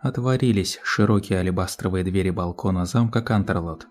Отворились широкие алебастровые двери балкона замка Кантерлот.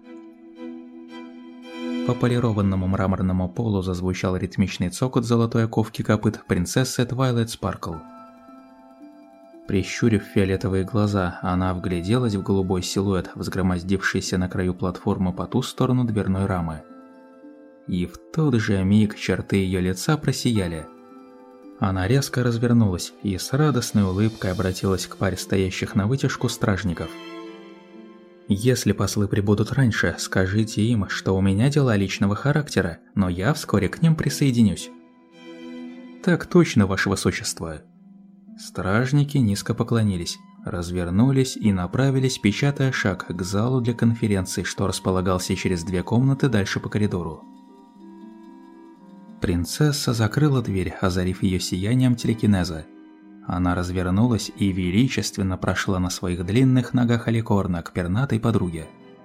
По полированному мраморному полу зазвучал ритмичный цокот золотой оковки копыт принцессы Твайлайт Спаркл. Прищурив фиолетовые глаза, она вгляделась в голубой силуэт, взгромоздившийся на краю платформы по ту сторону дверной рамы. И в тот же миг черты ее лица просияли. Она резко развернулась и с радостной улыбкой обратилась к паре стоящих на вытяжку стражников. «Если послы прибудут раньше, скажите им, что у меня дела личного характера, но я вскоре к ним присоединюсь». «Так точно, ваше высочество». Стражники низко поклонились, развернулись и направились, печатая шаг к залу для конференций, что располагался через 2 комнаты дальше по коридору. Принцесса закрыла дверь, озарив ее сиянием телекинеза. Она развернулась и величественно прошла на своих длинных ногах Аликорна к пернатой подруге.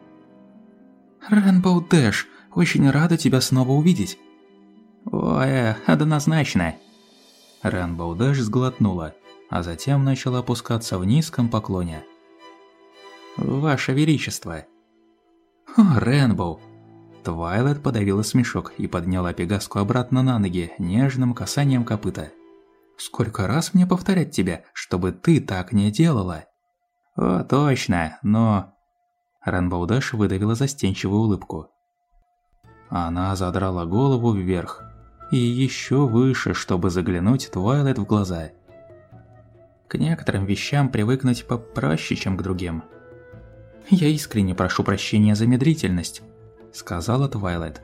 «Рэнбоу Дэш, очень рада тебя снова увидеть!» «Ой, однозначно!» Рэнбоу Дэш сглотнула, а затем начала опускаться в низком поклоне. «Ваше Величество!» «О, Рэнбоу!» Твайлайт подавила смешок и подняла Пегаску обратно на ноги нежным касанием копыта. «Сколько раз мне повторять тебе, чтобы ты так не делала?» «О, точно, но...» Рэнбоу Дэш выдавила застенчивую улыбку. Она задрала голову вверх и еще выше, чтобы заглянуть Твайлайт в глаза. «К некоторым вещам привыкнуть попроще, чем к другим. Я искренне прошу прощения за медлительность», — сказала Твайлайт.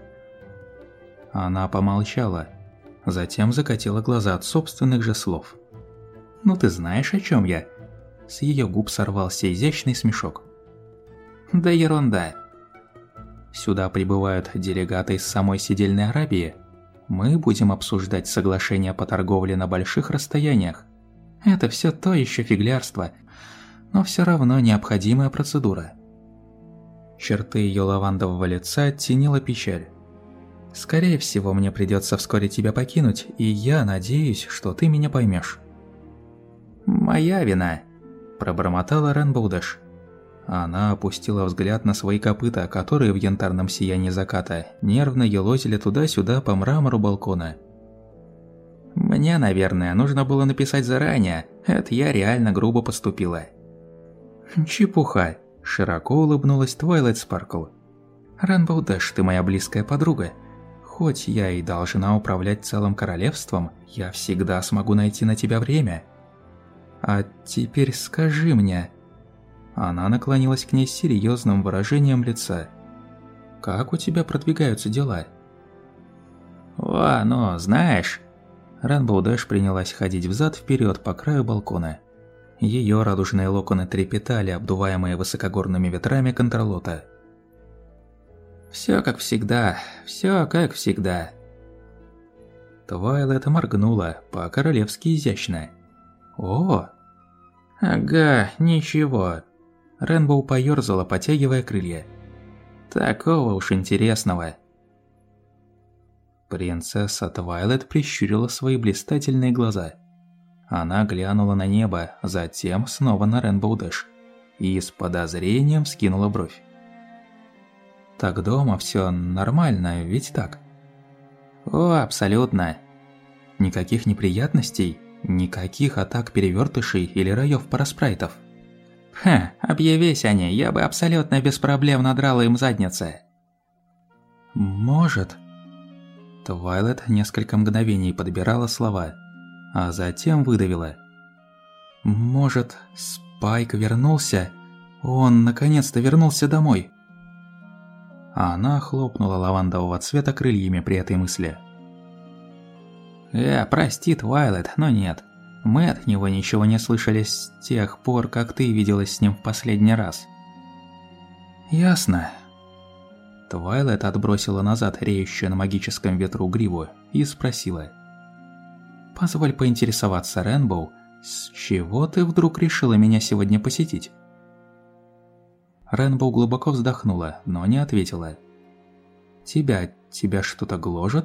Она помолчала, затем закатила глаза от собственных же слов. «Ну ты знаешь, о чем я?» С ее губ сорвался изящный смешок. «Да ерунда. Сюда прибывают делегаты из самой Сидельной Арабии. Мы будем обсуждать соглашение по торговле на больших расстояниях. Это все то еще фиглярство, но все равно необходимая процедура». Черты ее лавандового лица оттенила печаль. «Скорее всего, мне придется вскоре тебя покинуть, и я надеюсь, что ты меня поймешь». «Моя вина», – пробормотала Рэнбоу Дэш. Она опустила взгляд на свои копыта, которые в янтарном сиянии заката нервно елозили туда-сюда по мрамору балкона. «Мне, наверное, нужно было написать заранее, это я реально грубо поступила». «Чепуха», – широко улыбнулась Твайлайт Спаркл. «Рэнбоу Дэш, ты моя близкая подруга. Хоть я и должна управлять целым королевством, я всегда смогу найти на тебя время. А теперь скажи мне...» Она наклонилась к ней с серьезным выражением лица. «Как у тебя продвигаются дела?» «О, ну, знаешь...» Рэнбоу Дэш принялась ходить взад-вперед по краю балкона. Ее радужные локоны трепетали, обдуваемые высокогорными ветрами Контрлота. «Всё как всегда, всё как всегда». Твайлайт моргнула по-королевски изящно. «О!» «Ага, ничего». Рэнбоу поёрзала, потягивая крылья. «Такого уж интересного». Принцесса Твайлайт прищурила свои блистательные глаза. Она глянула на небо, затем снова на Рэнбоу Дэш и с подозрением вскинула бровь. «Так дома всё нормально, ведь так?» «О, абсолютно». «Никаких неприятностей? Никаких атак перевёртышей или раёв параспрайтов?» «Ха, объявись они, я бы абсолютно без проблем надрала им задницы». «Может...» Твайлайт несколько мгновений подбирала слова, а затем выдавила. «Может, Спайк вернулся? Он наконец-то вернулся домой?» Она хлопнула лавандового цвета крыльями при этой мысли. Прости, Твайлайт, но нет. Мы от него ничего не слышали с тех пор, как ты виделась с ним в последний раз». «Ясно». Твайлайт отбросила назад реющую на магическом ветру гриву и спросила. «Позволь поинтересоваться, Рэнбоу, с чего ты вдруг решила меня сегодня посетить?» Рэнбоу глубоко вздохнула, но не ответила. «Тебя что-то гложет?»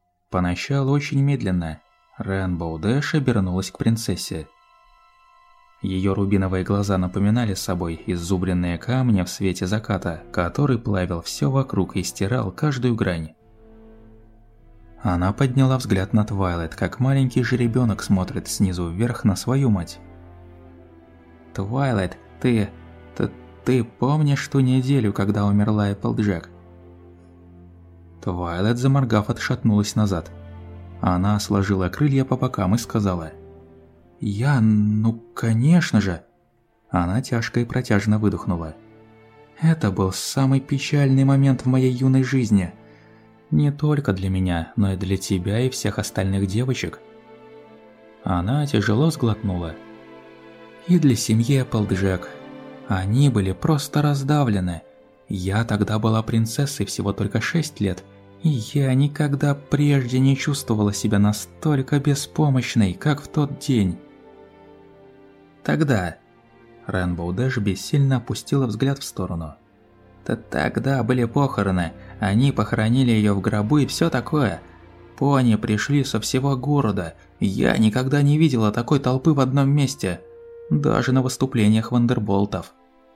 Поначалу очень медленно Рэнбоу Дэш обернулась к принцессе. Ее рубиновые глаза напоминали собой иззубренные камни в свете заката, который плавил все вокруг и стирал каждую грань. Она подняла взгляд на Твайлайт, как маленький жеребенок смотрит снизу вверх на свою мать. «Твайлайт, ты помнишь ту неделю, когда умерла Эпплджек?» Твайлайт, заморгав, отшатнулась назад. Она сложила крылья по бокам и сказала: ну конечно же!» Она тяжко и протяжно выдохнула. «Это был самый печальный момент в моей юной жизни. Не только для меня, но и для тебя и всех остальных девочек». Она тяжело сглотнула. «И для семьи Эпплджек. Они были просто раздавлены. Я тогда была принцессой всего только 6 лет, и я никогда прежде не чувствовала себя настолько беспомощной, как в тот день». «Тогда...» Рэнбоу Дэш бессильно опустила взгляд в сторону. «Тогда были похороны, они похоронили ее в гробу и все такое. Пони пришли со всего города, я никогда не видела такой толпы в одном месте, даже на выступлениях Вандерболтов.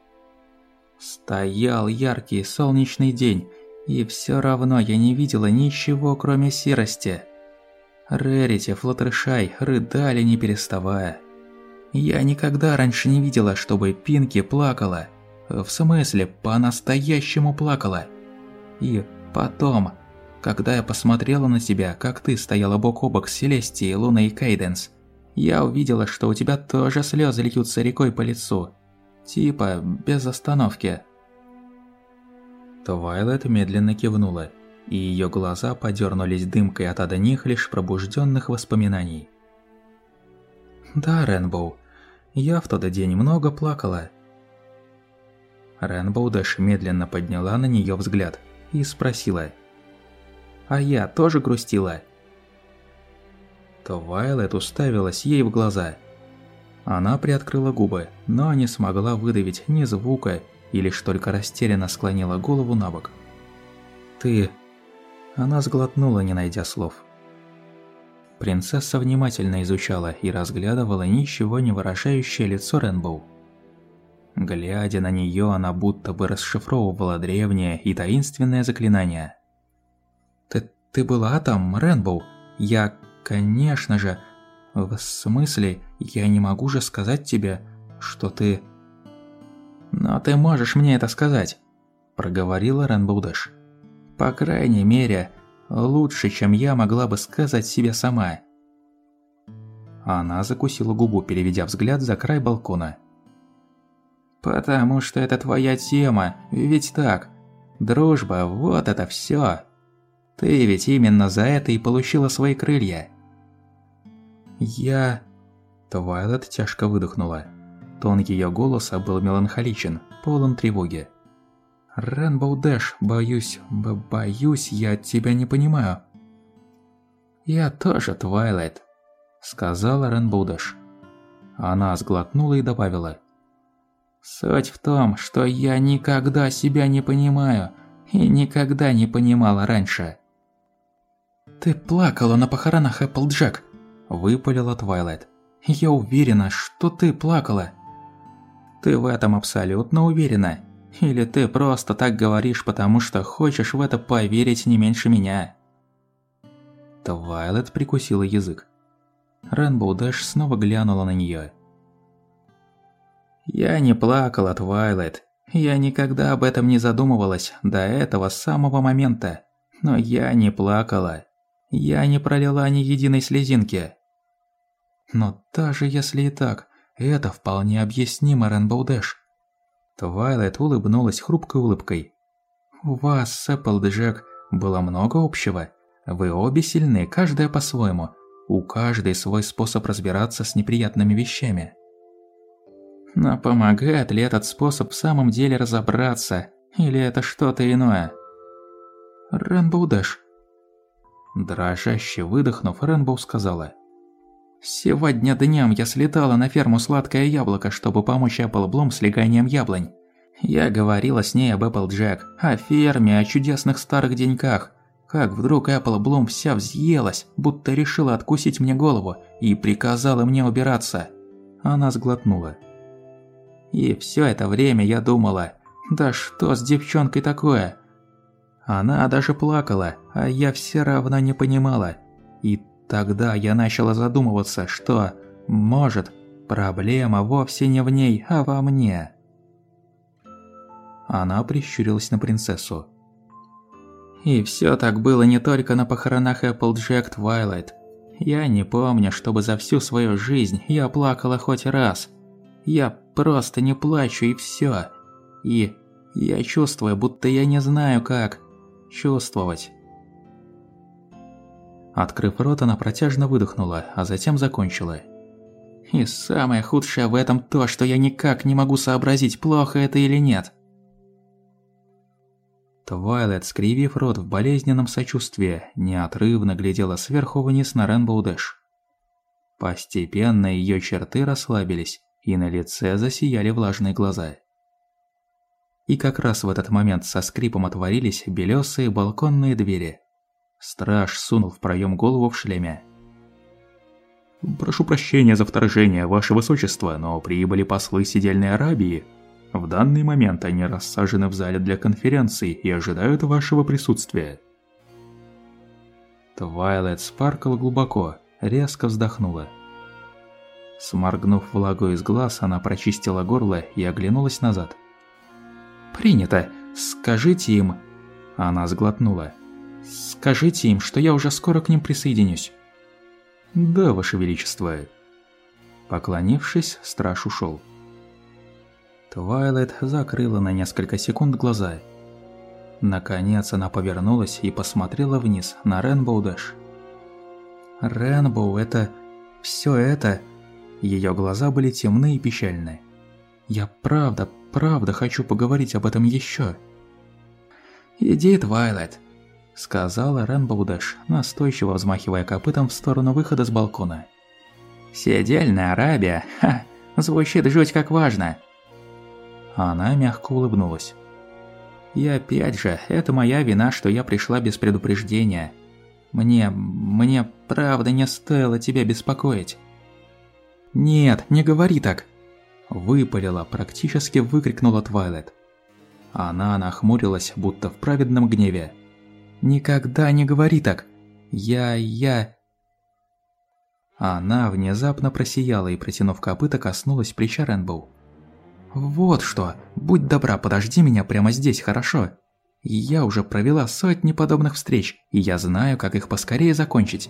Стоял яркий солнечный день, и все равно я не видела ничего, кроме серости. Рерити, Флаттершай рыдали не переставая. Я никогда раньше не видела, чтобы Пинки плакала. В смысле, по-настоящему плакала. И потом, когда я посмотрела на тебя, как ты стояла бок о бок с Селестией, Луной и Кейденс, я увидела, что у тебя тоже слезы льются рекой по лицу. Типа, без остановки». Твайлайт медленно кивнула, и ее глаза подернулись дымкой от одних лишь пробужденных воспоминаний. «Да, Рэнбоу, я в тот день много плакала». Рэнбоу Дэш медленно подняла на нее взгляд и спросила: «А я тоже грустила?» Твайлайт уставилась ей в глаза. Она приоткрыла губы, но не смогла выдавить ни звука и лишь только растерянно склонила голову набок. «Ты...» Она сглотнула, не найдя слов. Принцесса внимательно изучала и разглядывала ничего не выражающее лицо Рэнбоу. Глядя на нее, она будто бы расшифровывала древнее и таинственное заклинание. «Ты была там, Рэнбоу? Я, конечно же... В смысле, я не могу же сказать тебе, что ты...» «Но ты можешь мне это сказать», – проговорила Рэнбоу Дэш. «По крайней мере, лучше, чем я могла бы сказать себе сама». Она закусила губу, переведя взгляд за край балкона. «Потому что это твоя тема, ведь так? Дружба, вот это всё. Ты ведь именно за это и получила свои крылья». «Я...» Твайлайт тяжко выдохнула. Тон ее голоса был меланхоличен, полон тревоги. «Рэнбоу Дэш, боюсь, я тебя не понимаю». «Я тоже, Твайлайт», — сказала Рэнбоу Дэш. Она сглотнула и добавила: «Суть в том, что я никогда себя не понимаю и никогда не понимала раньше». «Ты плакала на похоронах Эпплджек», – выпалила Твайлайт. «Я уверена, что ты плакала». «Ты в этом абсолютно уверена? Или ты просто так говоришь, потому что хочешь в это поверить не меньше меня?» Твайлайт прикусила язык. Рэнбоу Дэш снова глянула на нее. «Я не плакала, Твайлайт. Я никогда об этом не задумывалась до этого самого момента. Но я не плакала. Я не пролила ни единой слезинки». «Но даже если и так, это вполне объяснимо, Рэнбоу Дэш». Твайлайт улыбнулась хрупкой улыбкой. «У вас с Эпплджек было много общего. Вы обе сильны, каждая по-своему. У каждой свой способ разбираться с неприятными вещами. Но помогает ли этот способ в самом деле разобраться, или это что-то иное?» «Рэнбоу Дэш». Дрожаще выдохнув, Рэнбоу сказала: «Сегодня днем я слетала на ферму Сладкое Яблоко, чтобы помочь Эпплблум с леганием яблонь. Я говорила с ней об Эпплджек, о ферме, о чудесных старых деньках. Как вдруг Эпплблум вся взъелась, будто решила откусить мне голову, и приказала мне убираться. Она сглотнула. И все это время я думала, да что с девчонкой такое? Она даже плакала, а я все равно не понимала. И тогда я начала задумываться, что, может, проблема вовсе не в ней, а во мне. Она прищурилась на принцессу. И все так было не только на похоронах Applejack Твайлайт. Я не помню, чтобы за всю свою жизнь я плакала хоть раз. Я просто не плачу и все. И я чувствую, будто я не знаю как чувствовать. Открыв рот, она протяжно выдохнула, а затем закончила. И самое худшее в этом то, что я никак не могу сообразить, плохо это или нет. Твайлайт, скривив рот в болезненном сочувствии, неотрывно глядела сверху вниз на Рэнбоу Дэш. Постепенно ее черты расслабились, и на лице засияли влажные глаза. И как раз в этот момент со скрипом отворились белесые балконные двери. Страж сунул в проем голову в шлеме. «Прошу прощения за вторжение, ваше высочество, но прибыли послы Сидельной Арабии. В данный момент они рассажены в зале для конференций и ожидают вашего присутствия». Твайлайт Спаркл глубоко, резко вздохнула. Сморгнув влагу из глаз, она прочистила горло и оглянулась назад. «Принято. Скажите им...» Она сглотнула. «Скажите им, что я уже скоро к ним присоединюсь». «Да, ваше величество». Поклонившись, страж ушел. Твайлайт закрыла на несколько секунд глаза. Наконец она повернулась и посмотрела вниз на Рэнбоу Дэш. «Рэнбоу, это... всё это...» Её глаза были темны и печальны. «Я правда хочу поговорить об этом ещё». «Иди, Твайлайт», — сказала Рэнбоу Дэш, настойчиво взмахивая копытом в сторону выхода с балкона. «Сидельная Арабия, ха, звучит жуть как важно». Она мягко улыбнулась. «И опять же, это моя вина, что я пришла без предупреждения. Мне правда не стоило тебя беспокоить». «Нет, не говори так!» Выпалила, практически выкрикнула Твайлайт. Она нахмурилась, будто в праведном гневе. «Никогда не говори так! Я...» Она внезапно просияла и, протянув копыто, коснулась плеча Рэнбоу. «Вот что! Будь добра, подожди меня прямо здесь, хорошо? Я уже провела сотни подобных встреч, и я знаю, как их поскорее закончить».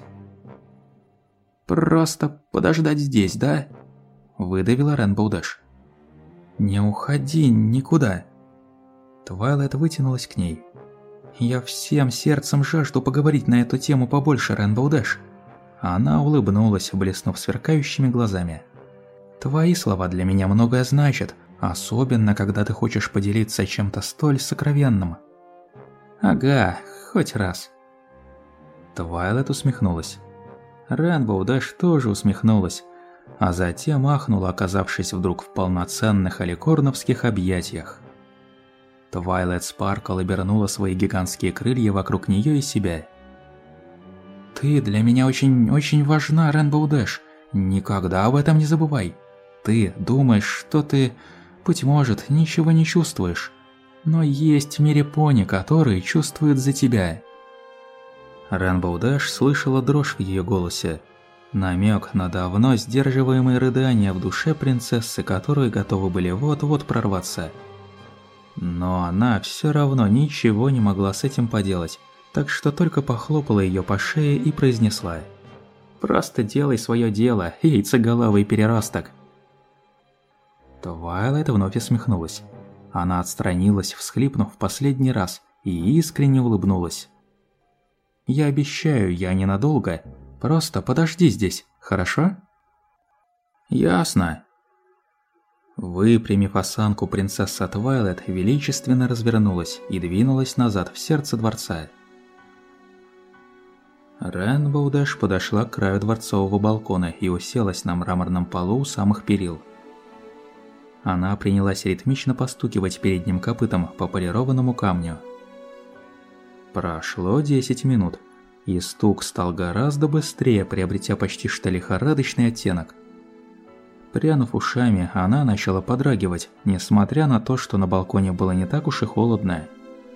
«Просто подождать здесь, да?» – выдавила Рэнбоу Дэш. «Не уходи никуда». Твайлайт вытянулась к ней. «Я всем сердцем жажду поговорить на эту тему побольше, Рэнбоу Дэш». Она улыбнулась, блеснув сверкающими глазами. «Твои слова для меня многое значат, особенно когда ты хочешь поделиться чем-то столь сокровенным». «Ага, хоть раз». Твайлайт усмехнулась. Рэнбоу Дэш тоже усмехнулась, а затем ахнула, оказавшись вдруг в полноценных аликорновских объятиях. Твайлайт Спаркл обернула свои гигантские крылья вокруг нее и себя. «Ты для меня очень важна, Рэнбоу Дэш. Никогда об этом не забывай. Ты думаешь, что ты, быть может, ничего не чувствуешь, но есть в мире пони, которые чувствуют за тебя». Рэнбоу Дэш слышала дрожь в ее голосе, намек на давно сдерживаемые рыдания в душе принцессы, которые готовы были вот-вот прорваться. Но она все равно ничего не могла с этим поделать, так что только похлопала ее по шее и произнесла: «Просто делай свое дело, яйцеголовый переросток». Твайлайт вновь усмехнулась. Она отстранилась, всхлипнув в последний раз, и искренне улыбнулась. «Я обещаю, я ненадолго. Просто подожди здесь, хорошо?» «Ясно». Выпрямив осанку, принцесса Твайлайт величественно развернулась и двинулась назад в сердце дворца. Рэнбоу Дэш подошла к краю дворцового балкона и уселась на мраморном полу у самых перил. Она принялась ритмично постукивать передним копытом по полированному камню. Прошло 10 минут, и стук стал гораздо быстрее, приобретя почти что лихорадочный оттенок. Прянув ушами, она начала подрагивать, несмотря на то, что на балконе было не так уж и холодно.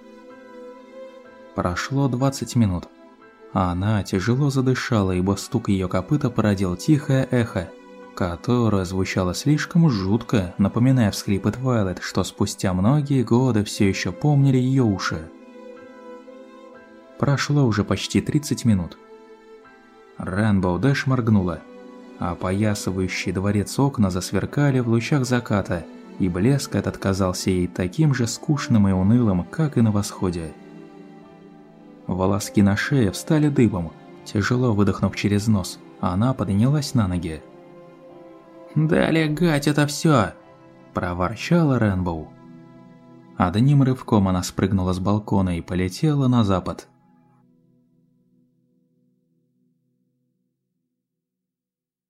Прошло 20 минут. Она тяжело задышала, ибо стук ее копыта породил тихое эхо, которое звучало слишком жутко, напоминая всхлипы Твайлайт, что спустя многие годы все еще помнили ее уши. Прошло уже почти 30 минут. Рэнбоу Дэш моргнула. Опоясывающие дворец окна засверкали в лучах заката, и блеск этот казался ей таким же скучным и унылым, как и на восходе. Волоски на шее встали дыбом. Тяжело выдохнув через нос, она поднялась на ноги. «Далее гать это все!» – проворчала Рэнбоу. Одним рывком она спрыгнула с балкона и полетела на запад.